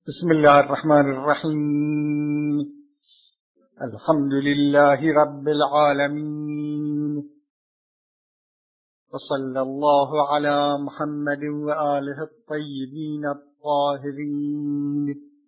بسم الله الرحمن الرحيم. الحمد لله رب العالمين، وصلى الله على محمد وآله الطيبين الطاهرين.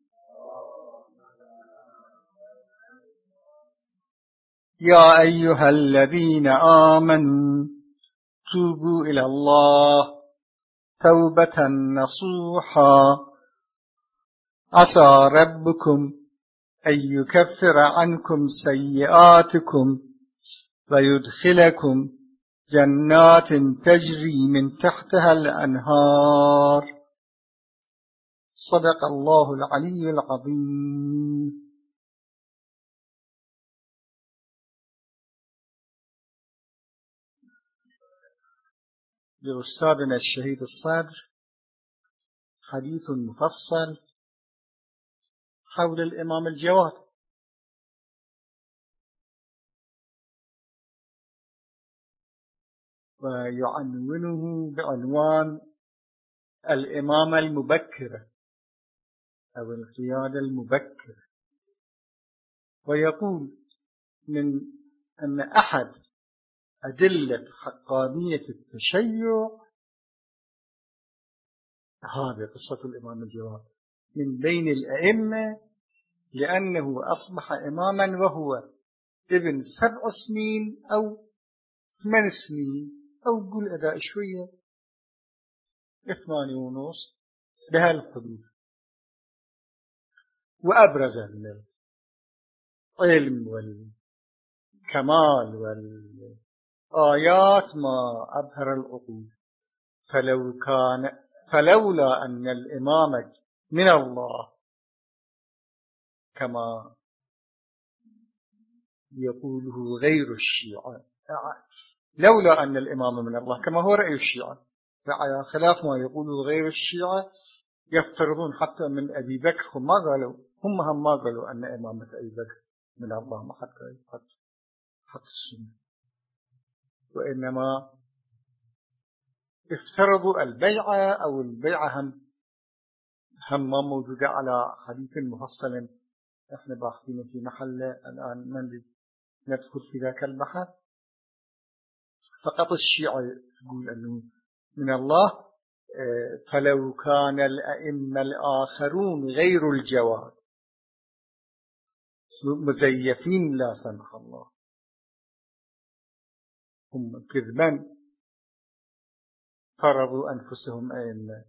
يا أيها الذين آمنوا توبوا إلى الله توبة نصوحا عسى ربكم أن يكفر عنكم سيئاتكم ويدخلكم جنات تجري من تحتها الأنهار. صدق الله العلي العظيم. لأستاذنا الشهيد الصدر حديث مفصل حول الإمام الجواد، ويعنونه بعنوان الإمامة المبكرة أو القيادة المبكرة، ويقول من أن أحد أدلة حقانية التشيع هذه قصة الإمام الجواد من بين الأئمة، لأنه أصبح إماما وهو ابن 7 سنين أو 8 سنين، أو قل أداء شوية 8 ونص بهالحدود، وأبرز العلم والكمال والآيات ما أبهر العقول. فلولا أن الإمامة من الله كما يقوله غير الشيعة، لولا أن الإمام من الله كما هو رأي الشيعة، على خلاف ما يقوله غير الشيعة يفترضون حتى من أبي بكر، هم ما قالوا أن إمامة أبي بكر من الله، ما حتى السنة، وإنما افترضوا البيعة، أو البيعة هم ما موجودة على حديث مفصل احنا باحثين في محله الآن، من ندخل في ذاك البحث. فقط الشيعة يقول أنه من الله. فلو كان الأئمة الآخرون غير الجواد مزيفين لا سمح الله، هم كذبا فرضوا أنفسهم أئمة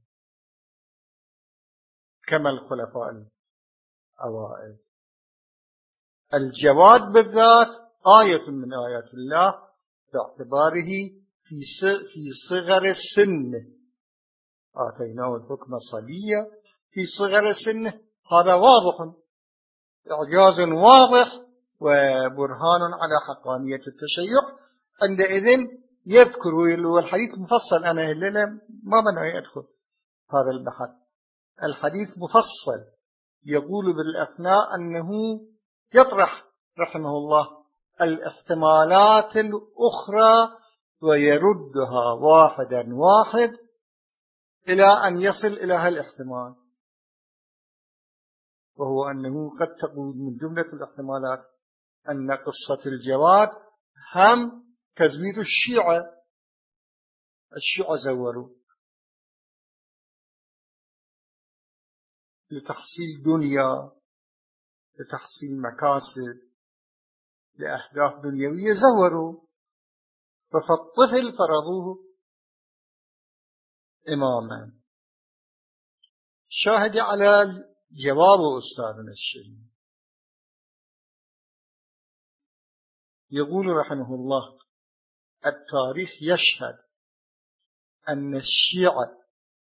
كما الخلفاء الأوائل. الجواد بالذات آية من آيات الله باعتباره في صغر السن، آتيناه الحكم صبيا في صغر السن، هذا واضح، إعجاز واضح وبرهان على حقانية التشيع. عندئذ يذكر الحديث مفصل، أنا الليلة ما بنعي أدخل هذا البحث، الحديث مفصل يقول بالأثناء أنه يطرح رحمه الله الاحتمالات الأخرى ويردها واحدا واحد إلى أن يصل إلى هالاحتمال، وهو أنه قد تكون من جملة الاحتمالات أن قصة الجواد هم تزويد الشيعة زوروا لتحصيل دنيا، لتحصيل مكاسب، لأهداف دنيوية زوروا، فالطفل فرضوه إماما. شاهد على جواب أستاذنا الشهيد، يقول رحمه الله: التاريخ يشهد أن الشيعة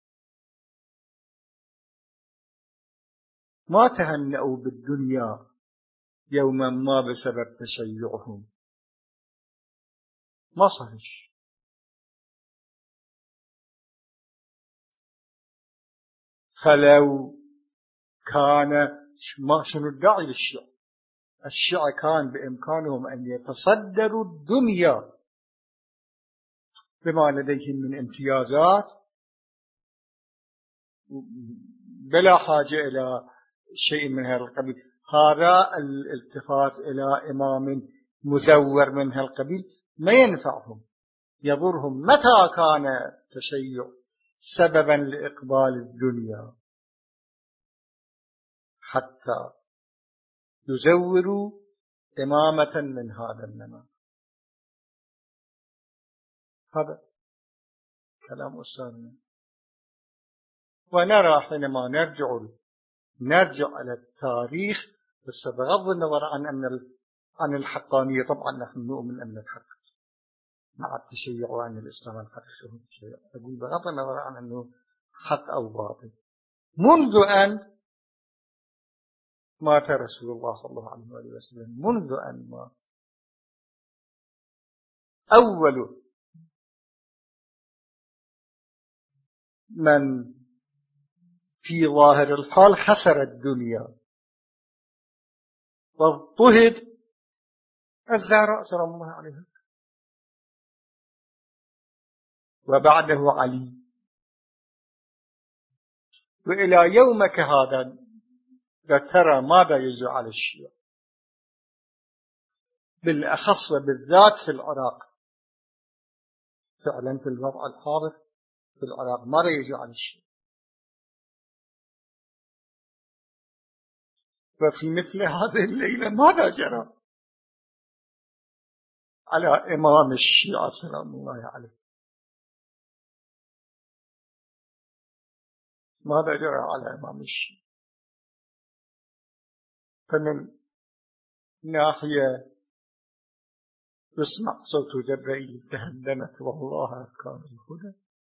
ما تهنأوا بالدنيا يوما ما بسبب تشيعهم، ما صحيح. فلو كان شنو الداعي للشيعة؟ الشيعة كان بإمكانهم أن يتصدروا الدنيا بما لديهم من امتيازات بلا حاجة إلى شيء من هذا القبيل. هذا الالتفات إلى إمام مزور من هذا القبيل ما ينفعهم، يضرهم. متى كان التشيع سببا لإقبال الدنيا حتى يزوروا إمامة من هذا النمط. هذا كلام أستاذنا. ونرى حينما نرجع على التاريخ، بس بغض النظر عن الحقانية، طبعا نحن نؤمن أن الحق مع التشيع وأن الإسلام الحقيقي هو التشيع، أقول بغض النظر عن أنه حق أو باطل. منذ أن مات رسول الله صلى الله عليه وسلم، منذ أن مات، أول من في ظاهر الحال خسر الدنيا واضطهد الزهراء سلام الله عليها، وبعده علي. وإلى يومك هذا ترى ماذا يجري على الشيعة، بالأخص وبالذات في العراق. فعلا في الوضع الحاضر في العراق ماذا يجري على الشيعة. وفي مثل هذه الليلة ماذا جرى على إمام الشيعة سلام الله عليه؟ ماذا جرى على إمام الشيعة؟ فمن ناحية يسمع صوت جبريل تهدمت والله كان الهدى،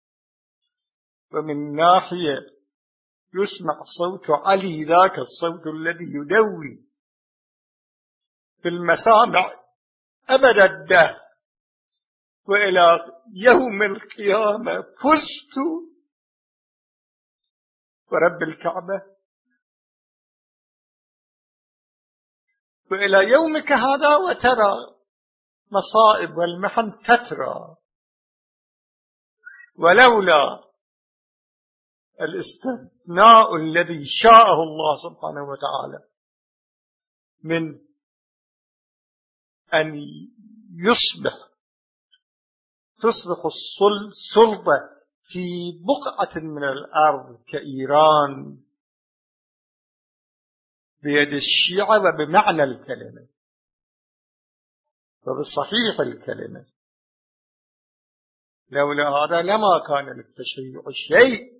ومن ناحية يسمع صوت علي، ذاك الصوت الذي يدوي في المسامع أبد الدهر وإلى يوم القيامة. فزت ورب الكعبة، وإلى يومك هذا وترى مصائب والمحن تترى. ولولا الاستثناء الذي شاءه الله سبحانه وتعالى من أن تصبح السلطة في بقعة من الأرض كإيران بيد الشيعة، وبمعنى الكلمة وبصحيح الكلمة، لولا هذا لما كان للتشيع شيء.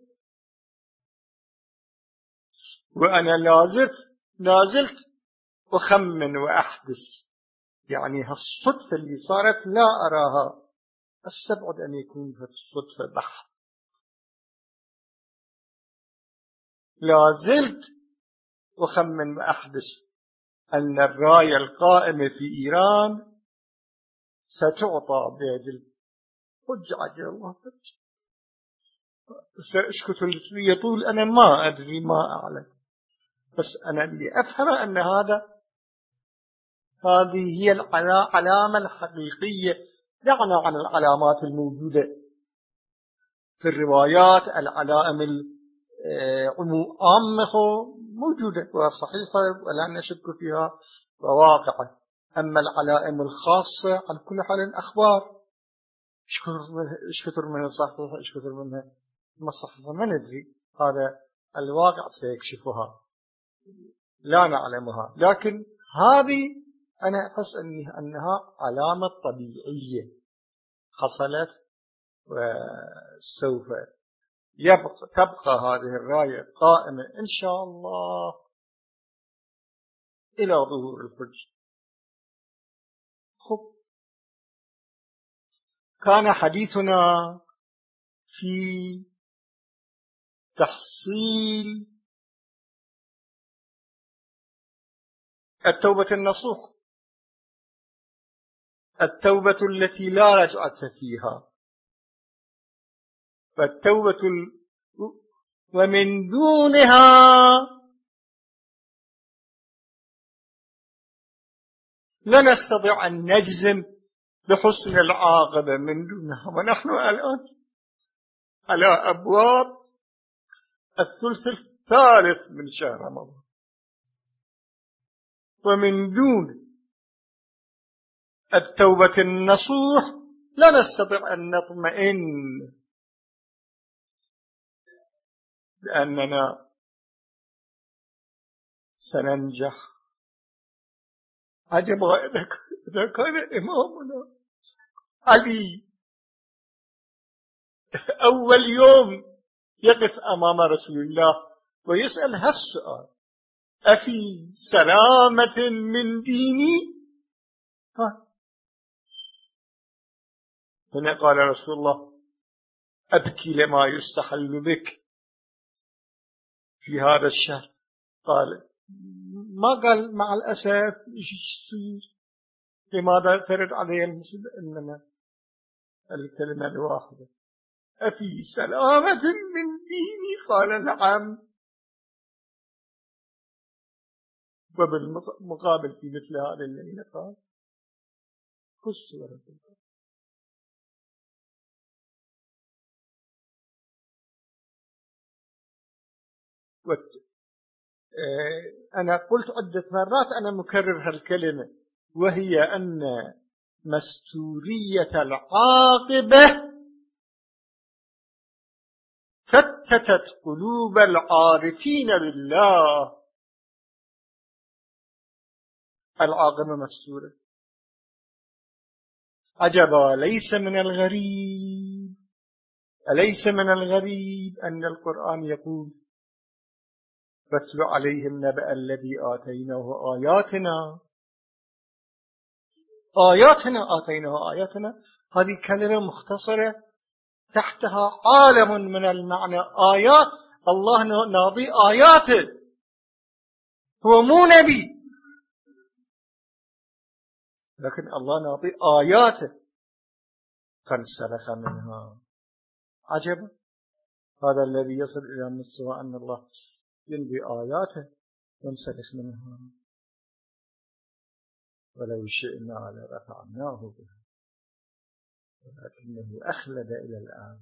وأنا لازلت أخمن وأحدث، يعني هالصدفة اللي صارت لا أراها، استبعد أن يكون الصدفة بحت. لازلت أخمن وأحدث أن الراية القائمة في إيران ستعطى بيد الحج عجل الله فرج. سأشكت يطول، أنا ما أدري ما أعلم، بس أنا اللي أفهم أن هذه هي العلامة الحقيقية. دعنا عن العلامات الموجودة في الروايات، العلائم عامة موجودة وصحيحة ولا نشك فيها وواقعة. أما العلائم الخاصة على كل حال أخبار، إيش كثر منها صحيحة إيش كثر منها ما صحيحة ما ندري، هذا الواقع سيكشفها، لا نعلمها. لكن هذه أنا أحس أنها علامة طبيعية حصلت، وسوف تبقى هذه الراية قائمة إن شاء الله إلى ظهور الحج. خب، كان حديثنا في تحصيل التوبة النصوح، التوبة التي لا رجعة فيها، فالتوبة ومن دونها لا نستطيع أن نجزم بحسن العاقبة من دونها. ونحن الآن على أبواب الثلث الثالث من شهر رمضان، ومن دون التوبة النصوح لا نستطيع أن نطمئن بأننا سننجح. عجب إذا كان إمامنا علي أول يوم يقف أمام رسول الله ويسأل هالسؤال: أفي سلامة من ديني؟ هنا قال رسول الله: أبكي لما يستحل بك في هذا الشهر. قال: ما قال مع الأسف إيش يصير؟ لماذا فرد علي المسلم؟ إنما الكلمة الواحدة: أفي سلامة من ديني؟ قال: نعم. وبالمقابل في مثل هذا الليلة قال: خذ سورة البقرة. أنا قلت عدة مرات، أنا مكرر هالكلمة، وهي أن مستورية العاقبة فتتت قلوب العارفين بالله. العاقبة مستورة. عجبا، أليس من الغريب أن القرآن يقول: واتل عليهم نبأ الذي آتيناه آياتنا. هذه كلمة مختصرة تحتها عالم من المعنى. آيات الله ناضي آياته، هو مو نبي، لكن الله ناضي آياته فانسلخ منها. عجب، هذا الذي يصل إلى مستوى أن الله ينبي آياته وانسلخ منها. ولو شئنا لرفعناه بها ولكنه أخلد إلى الآن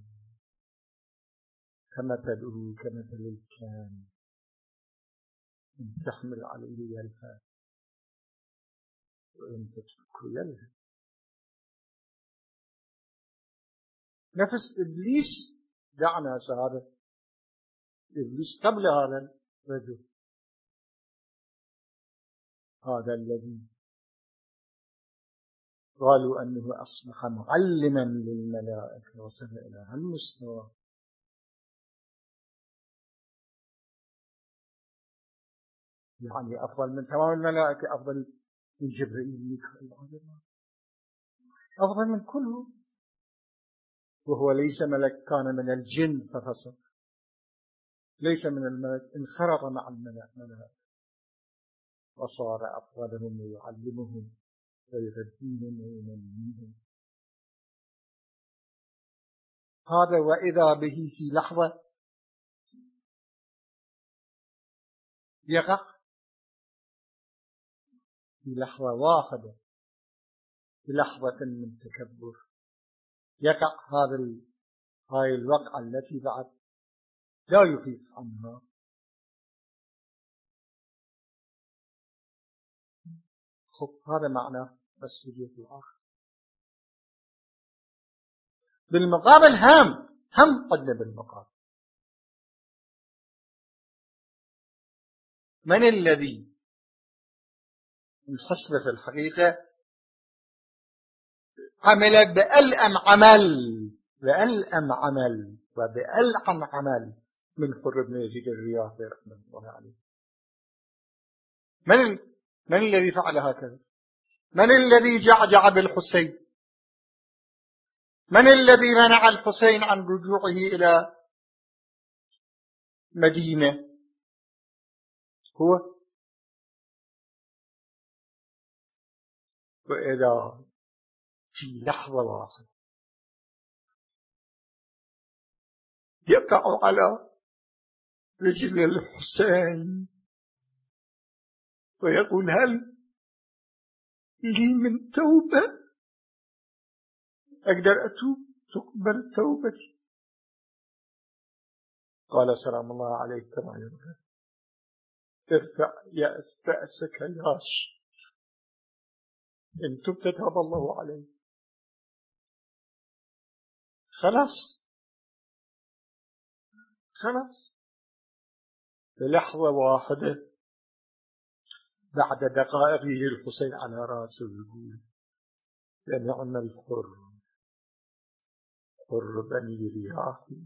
كمثله كمثل الكلب إن تحمل عليه يلهث وإن تتركه يلهث. نفس إبليس دعنا هذا إبليس قبل هذا الرجل، هذا الذي قالوا أنه أصبح معلما للملائكة وصل إلى هالمستوى. يعني أفضل من تمام الملائكة، أفضل من جبريل ميكائيل أفضل من كلهم. وهو ليس ملك، كان من الجن ففسق، ليس من الملك، انخرط مع الملائكة وصار أفضلهم ويعلمهم ويغذيهم وينميهم. هذا وإذا به في لحظة يقع، في لحظة واحدة، في لحظة من تكبر يقع هاي الوقعة التي بعد لا يفيق عنها. هذا معنى مسؤولية الآخر. بالمقابل هم قدنا بالمقابل. من الذي انحسب في الحقيقة عمل بألأم عمل من حر بن يزيد الرياحي رحمه الله عليه. من الذي فعل هكذا؟ من الذي جعجع بالحسين؟ من الذي منع الحسين عن رجوعه إلى مدينة؟ هو. وإذا في لحظة واحدة يقع على رجل الحسين ويقول: هل لي من توبة؟ أقدر أتوب؟ تقبل توبتي؟ قال سلام الله عليك كما يرغب ارفع رأسك ياش إن تبت تاب الله عليك. خلاص بلحظة واحدة بعد دقائق يجي الحسين على رأسه ويقول يا نعم الحر، حر بني رياحي،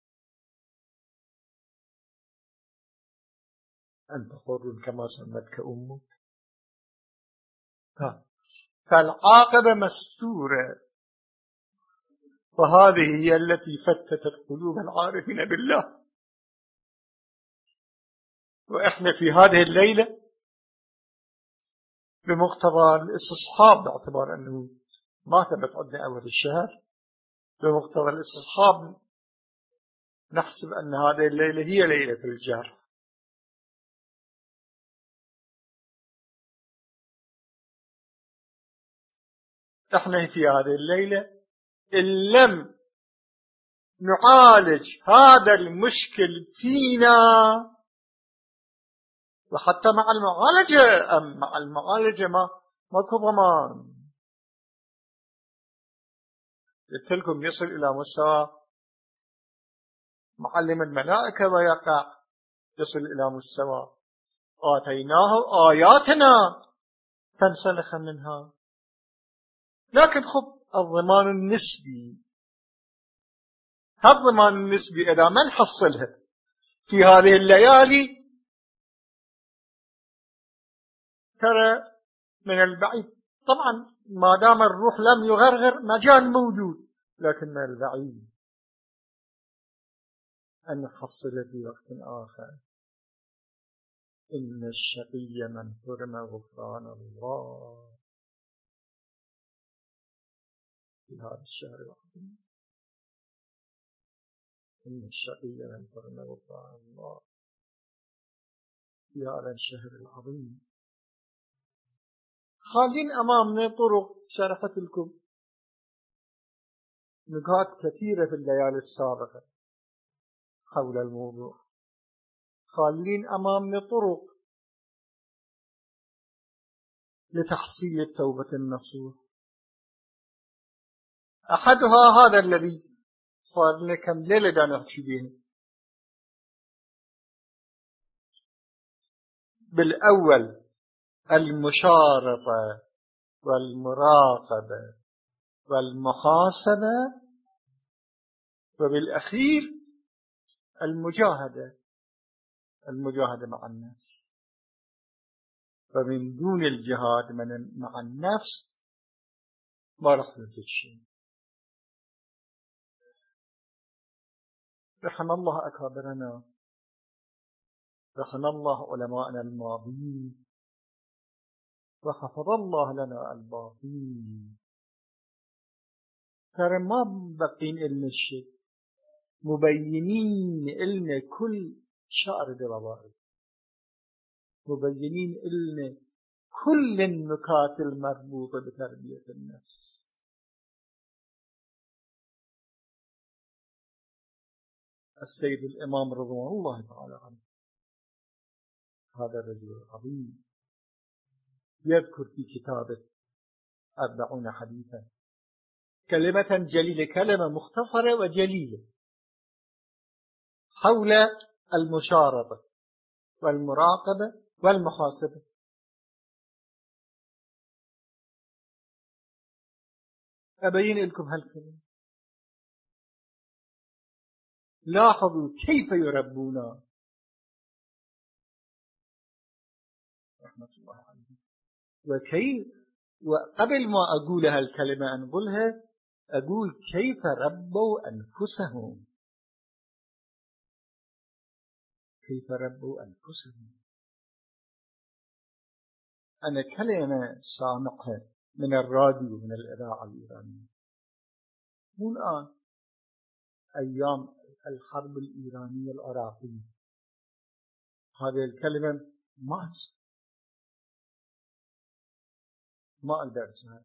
أنت حر كما سمتك أمك. فالعاقبة مستورة، وهذه هي التي فتتت قلوب العارفين بالله. وإحنا في هذه الليلة بمقتضى الاستصحاب، باعتبار أنه ما ثبت عندنا أول الشهر، بمقتضى الاستصحاب نحسب أن هذه الليلة هي ليلة الجرح. احنا في هذه الليلة إن لم نعالج هذا المشكل فينا، وحتى مع المعالجة ماكو ضمان. قلت لكم يصل إلى مستوى معلم الملائكة ويقع، يصل إلى مستوى آتيناه آياتنا فانسلخ منها. لكن خب الضمان النسبي، هالضمان النسبي إذا ما نحصلها في هذه الليالي ترى من البعيد، طبعا ما دام الروح لم يغرغر مجال موجود، لكن من البعيد أن نحصل في وقت آخر. إن الشقي من حرم غفران الله في هذا الشهر العظيم. إن الشقي من حرم غفران الله في هذا الشهر العظيم. خالين أمامنا طرق، شرحت لكم نقاط كثيرة في الليالي السابقة حول الموضوع. خالين أمامنا طرق لتحصيل التوبة النصوح. أحدها هذا الذي صار لنا كم ليلة دا نحكي به. بالأول المشارطة والمراقبة والمحاسبة، وبالأخير المجاهدة مع النفس. فمن دون الجهاد مع النفس ما رح ننتج شيء. رحم الله أكابرنا، رحم الله علماءنا الماضين، وحفظ الله لنا الباقين. ترى ما بقين إلنا الشيء، مبينين إلنا كل شارد وبارد، مبينين إلنا كل النكات المربوطة بتربية النفس. السيد الإمام رضوان الله تعالى عنه، هذا الرجل العظيم، يذكر في كتابه 40 حديثا كلمة جليلة، كلمة مختصرة وجليلة حول المشارطة والمراقبة والمحاسبة. أبين لكم هالكلمة. لاحظوا كيف يربونا رحمة الله عليه، وكيف، وقبل ما أقول هالكلمة أنقلها، أقول كيف ربوا أنفسهم، كيف ربوا أنفسهم. أنا كلمة سامعها من الراديو، من الإذاعة الإيرانية، مو الآن، أيام الحرب الإيرانية العراقية. هذه الكلمة ما أقدر أنساها،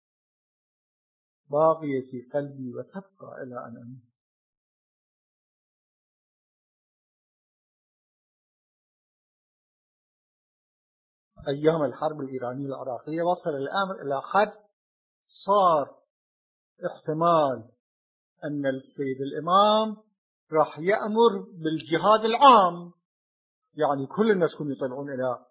باقية في قلبي وتبقى إلى أن أموت. أيام الحرب الإيرانية العراقية وصل الأمر إلى حد صار احتمال أن السيد الإمام راح يأمر بالجهاد العام، يعني كل الناس كانوا يطلعون إلى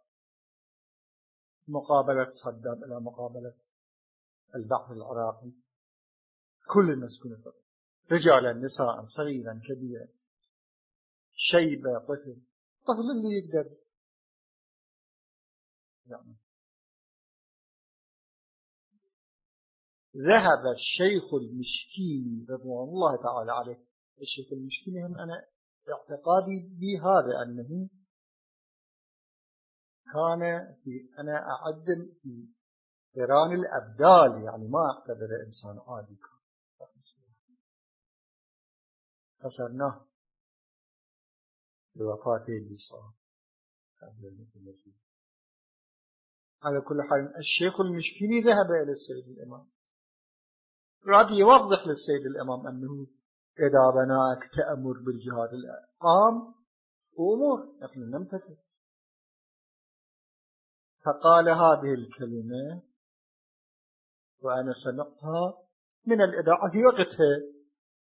مقابلة صدام، إلى مقابلة البعث العراقي، كل الناس كانوا يطلعون، رجالا نساء صغيرا كبيرا شيبة طفل اللي يقدر يعني. ذهب الشيخ المشكيني رضوان الله تعالى عليه، الشيخ المشكيني هم أنا اعتقادي بهذا أنه كان أنا أعد في قران الأبدال، يعني ما أعتبر إنسان عادي، خسرناه بوفاته اللي صار. على كل حال الشيخ المشكيني ذهب إلى السيد الإمام، راد يوضح للسيد الإمام أنه إذا بناك تأمر بالجهاد العام أمور نحن نمتثل. فقال هذه الكلمة وأنا سمعتها من الإذاعة في وقتها،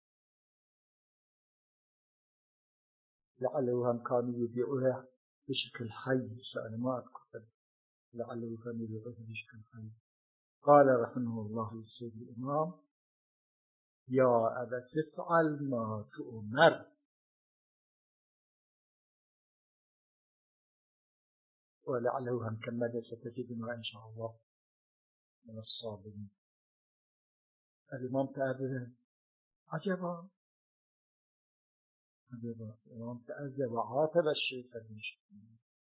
لعله كانوا يبيعوها بشكل حي، أنا ما أذكر، لعله كانوا يبيعوها بشكل حي. قال رحمه الله للسيد الإمام: يا أبا تفعل ما تؤمر. ولعله هم كمل ستجدنا إن شاء الله من الصابرين. الإمام تأذى عجبا، الإمام تأذى وعاتب الشيخ المشكين،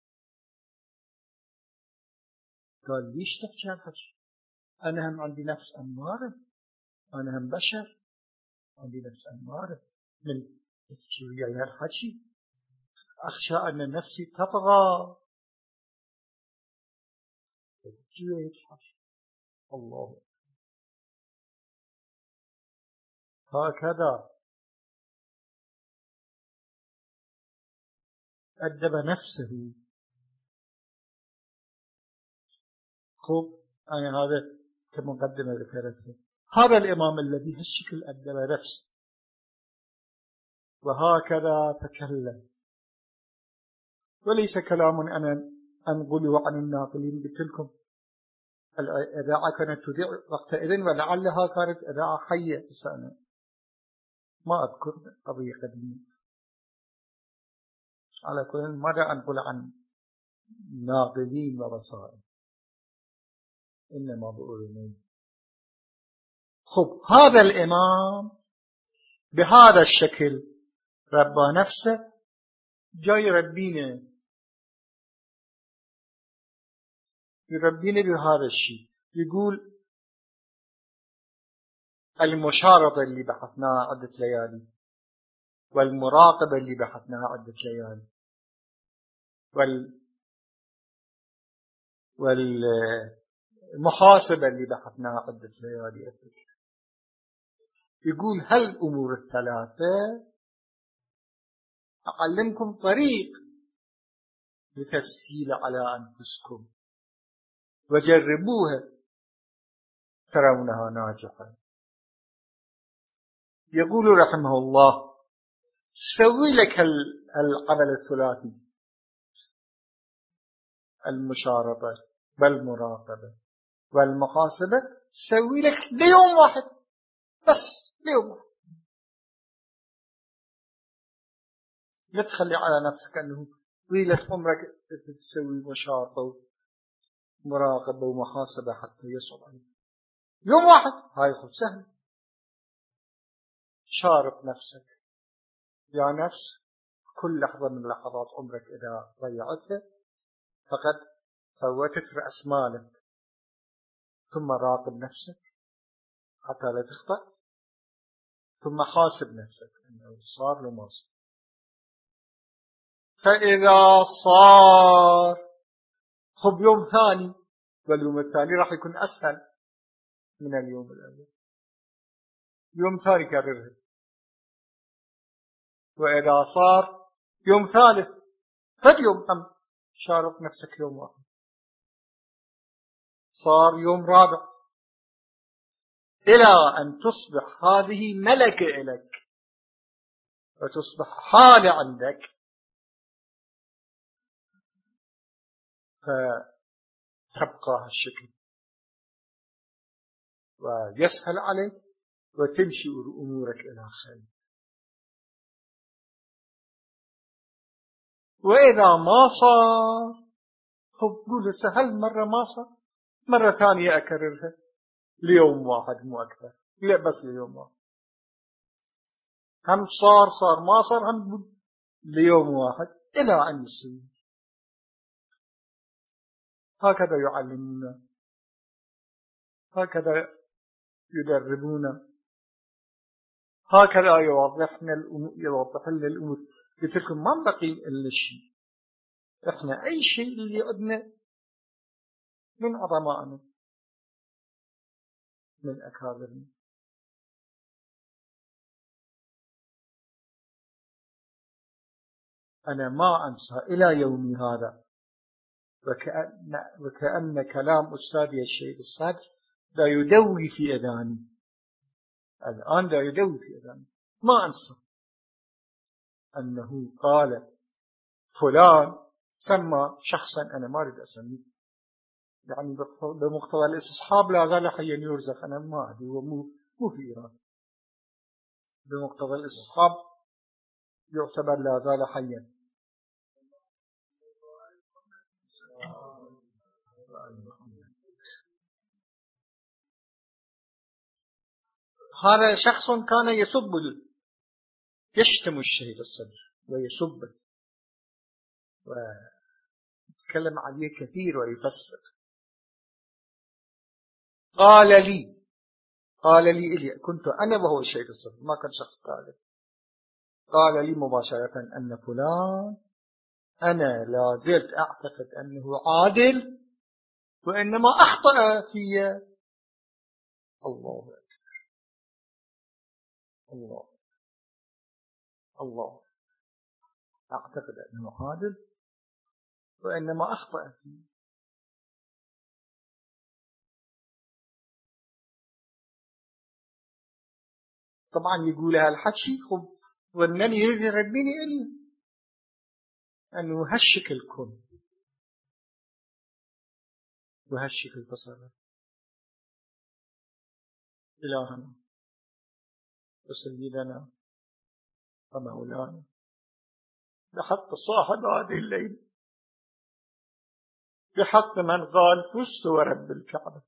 قال ليش تحكي هالحكي؟ أنا هم عندي نفس أمارة، أنا هم بشر عندي نفس أمارة، من تحكي وياي هالحكي أخشى أن نفسي تطغى. تحكي وياي الحكي الله. هكذا أدب نفسه. خب أنا هذا كمقدمة ذكرته، هذا الإمام الذي هالشكل أدب نفسه وهكذا تكلم، وليس كلام أنا أنقله عن الناقلين. قلت لكم الإذاعة كانت تذيع وقتئذ ولعلها كانت إذاعة حية، بس أنا ما أذكر قضية قديمة. على كل ماذا أنقل عن ناقلين ووسائل، إنما بقولون. خب هذا الإمام بهذا الشكل ربى نفسه، جاي يربينا بهذا الشيء. يقول المشارطة اللي بحثناها عدة ليالي، والمراقبة اللي بحثناها عدة ليالي، والمحاسبة اللي بحثناها عدة ليالي. يقول هالأمور الثلاثة أعلمكم طريق لتسهيل على أنفسكم، وجربوها ترونها ناجحة. يقول رحمه الله: سوي لك العمل الثلاثي، المشارطة والمراقبة والمحاسبة، سوي لك ليوم واحد بس، ليوم واحد. لا تخلي على نفسك أنه طيلة عمرك تسوي مشارطة ومراقبة ومحاسبة حتى يصل عليك. يوم واحد هاي خد سهل. شارط نفسك يا نفس، كل لحظة من لحظات عمرك إذا ضيعتها فقد فوتت رأس مالك. ثم راقب نفسك حتى لا تخطأ، ثم حاسب نفسك أنه صار له ما صار. فإذا صار خب يوم ثاني، واليوم الثاني راح يكون أسهل من اليوم الأول. يوم ثاني كررها. وإذا صار يوم ثالث، فاليوم هم شارط نفسك يوم واحد. صار يوم رابع، إلى أن تصبح هذه ملكة لك وتصبح حالة عندك، فتبقى هالشكل ويسهل عليك وتمشي أمورك إلى خير. وإذا ما صار، قول سهل مرة ما صار، مرة ثانية أكررها ليوم واحد مو أكثر، لا بس ليوم واحد، هم صار ما صار هم ليوم واحد إلى أن يصير. هكذا يعلمون، هكذا يدربون، هكذا يوضح لنا الأمور. قلت لكم ما بقي إلا شيء، إحنا أي شيء اللي عندنا من عظمائنا من أكابرنا. أنا ما أنسى إلى يومي هذا، وكأن كلام أستاذي الشيخ الصادق لا يدوي في أذاني الآن، لا يدوي في أذاني. ما أنسى أنه قال فلان سمى شخصا أنا ما أريد أسميه، يعني بمقتضى الاستصحاب لا زال حيا يرزق، أنا ما أدري، هو مو في إيران، بمقتضى الاستصحاب يعتبر لا زال حيا. هذا شخص كان يشتم الشهيد الصدر ويسبه ويتكلم عليه كثير ويفسق. قال لي إلي كنت أنا وهو الشهيد الصدر، ما كان شخص ثالث. قال لي مباشرة أن فلان أنا لا زلت أعتقد أنه عادل وإنما أخطأ في. الله الله الله، أعتقد أنه عادل وإنما أخطأ فيه. طبعا يقول هالحكي خب ظنني يربيني إلي أنه هالشكل كن وهالشكل تصرف. إلهنا وسيدنا ومولانا بحق صاحب هذه الليلة، بحق من قال فزت ورب الكعبة،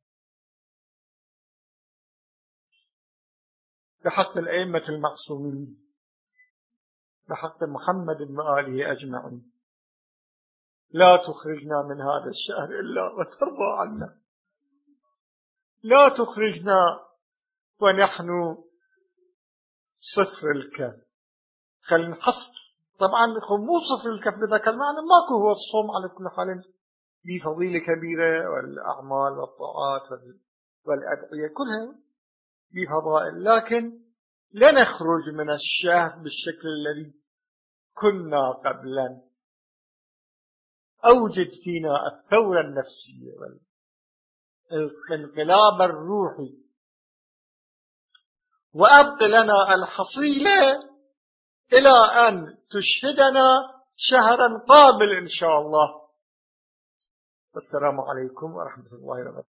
بحق الأئمة المعصومين، بحق محمد وآله أجمعين، لا تخرجنا من هذا الشهر إلا وترضى عنا، لا تخرجنا ونحن صفر الكف. خلينا نحصر، طبعا مو صفر الكف بذاك المعنى، ماكو هو الصوم على كل حال بفضيلة كبيرة، والأعمال والطاعات والأدعية كلها بفضائل، لكن لا نخرج من الشهر بالشكل الذي كنا قبلا. أوجد فينا الثورة النفسية والانقلاب الروحي، وأبق لنا الحصيلة إلى أن تشهدنا شهرا قابل إن شاء الله. والسلام عليكم ورحمة الله وبركاته.